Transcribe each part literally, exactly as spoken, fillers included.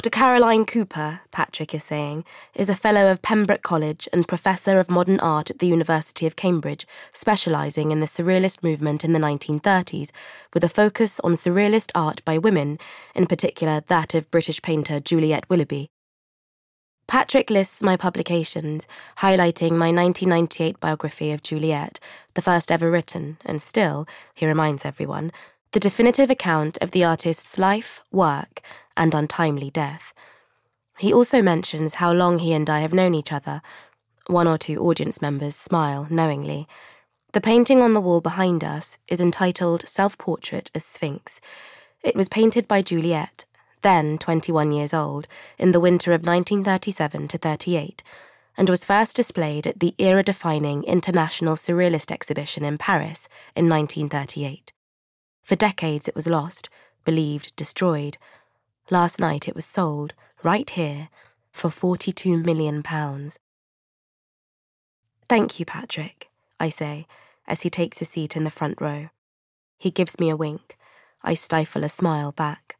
Doctor Caroline Cooper, Patrick is saying, is a fellow of Pembroke College and professor of modern art at the University of Cambridge, specialising in the Surrealist movement in the nineteen thirties, with a focus on Surrealist art by women, in particular that of British painter Juliette Willoughby. Patrick lists my publications, highlighting my nineteen ninety-eight biography of Juliette, the first ever written, and still, he reminds everyone, the definitive account of the artist's life, work, and untimely death. He also mentions how long he and I have known each other. One or two audience members smile knowingly. The painting on the wall behind us is entitled Self-Portrait as Sphinx. It was painted by Juliette, then twenty-one years old, in the winter of nineteen thirty-seven to thirty-eight, and was first displayed at the era-defining International Surrealist Exhibition in Paris in nineteen thirty-eight. For decades it was lost, believed destroyed. Last night it was sold, right here, for forty-two million pounds. "Thank you, Patrick," I say, as he takes a seat in the front row. He gives me a wink. I stifle a smile back.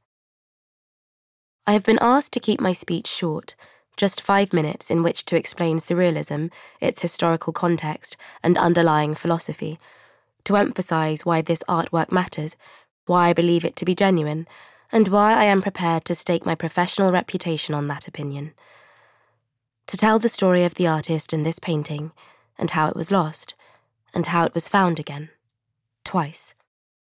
I have been asked to keep my speech short, just five minutes in which to explain Surrealism, its historical context, and underlying philosophy, to emphasise why this artwork matters, why I believe it to be genuine, and why I am prepared to stake my professional reputation on that opinion. To tell the story of the artist in this painting, and how it was lost, and how it was found again, twice.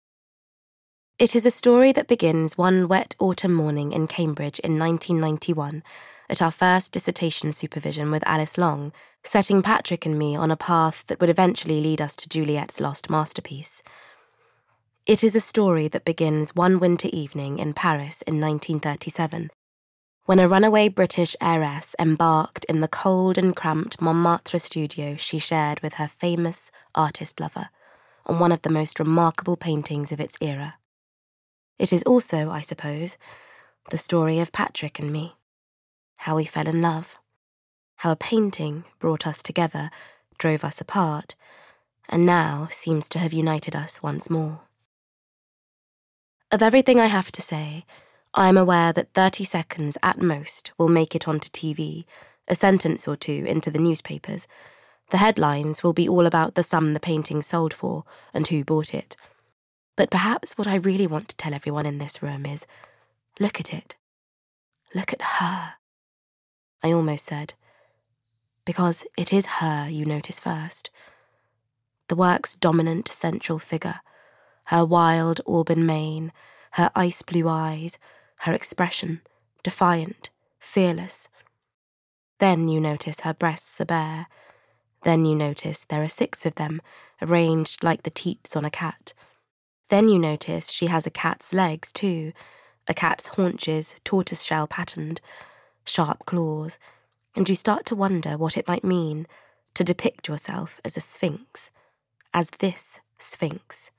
It is a story that begins one wet autumn morning in Cambridge in nineteen ninety-one, at our first dissertation supervision with Alice Long, setting Patrick and me on a path that would eventually lead us to Juliette's lost masterpiece. It is a story that begins one winter evening in Paris in nineteen thirty-seven, when a runaway British heiress embarked in the cold and cramped Montmartre studio she shared with her famous artist lover, on one of the most remarkable paintings of its era. It is also, I suppose, the story of Patrick and me, how we fell in love, how a painting brought us together, drove us apart, and now seems to have united us once more. Of everything I have to say, I am aware that thirty seconds at most will make it onto T V, a sentence or two into the newspapers. The headlines will be all about the sum the painting sold for and who bought it. But perhaps what I really want to tell everyone in this room is, look at it. Look at her. I almost said, because it is her you notice first. The work's dominant central figure, her wild auburn mane, her ice-blue eyes, her expression, defiant, fearless. Then you notice her breasts are bare. Then you notice there are six of them, arranged like the teats on a cat. Then you notice she has a cat's legs, too, a cat's haunches, tortoiseshell patterned, sharp claws, and you start to wonder what it might mean to depict yourself as a sphinx, as this sphinx.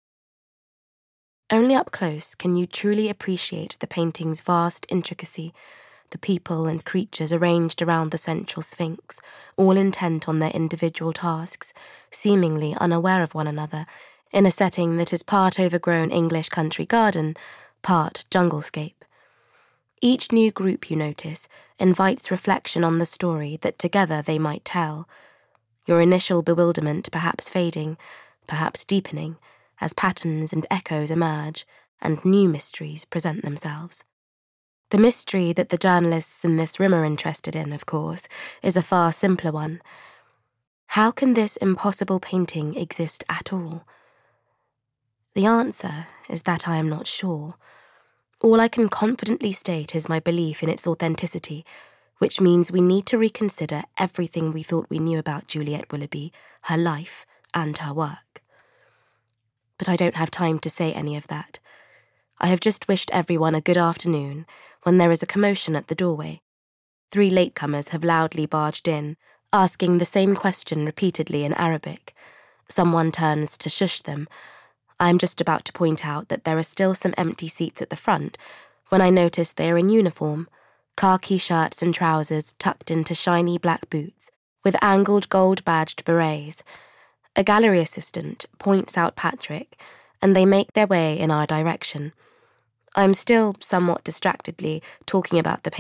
Only up close can you truly appreciate the painting's vast intricacy, the people and creatures arranged around the central sphinx, all intent on their individual tasks, seemingly unaware of one another, in a setting that is part overgrown English country garden, part junglescape. Each new group, you notice, invites reflection on the story that together they might tell, your initial bewilderment perhaps fading, perhaps deepening, as patterns and echoes emerge and new mysteries present themselves. The mystery that the journalists in this room are interested in, of course, is a far simpler one. How can this impossible painting exist at all? The answer is that I am not sure. All I can confidently state is my belief in its authenticity, which means we need to reconsider everything we thought we knew about Juliette Willoughby, her life, and her work. But I don't have time to say any of that. I have just wished everyone a good afternoon when there is a commotion at the doorway. Three latecomers have loudly barged in, asking the same question repeatedly in Arabic. Someone turns to shush them. I am just about to point out that there are still some empty seats at the front when I notice they are in uniform, khaki shirts and trousers tucked into shiny black boots, with angled gold-badged berets. A gallery assistant points out Patrick, and they make their way in our direction. I'm still somewhat distractedly talking about the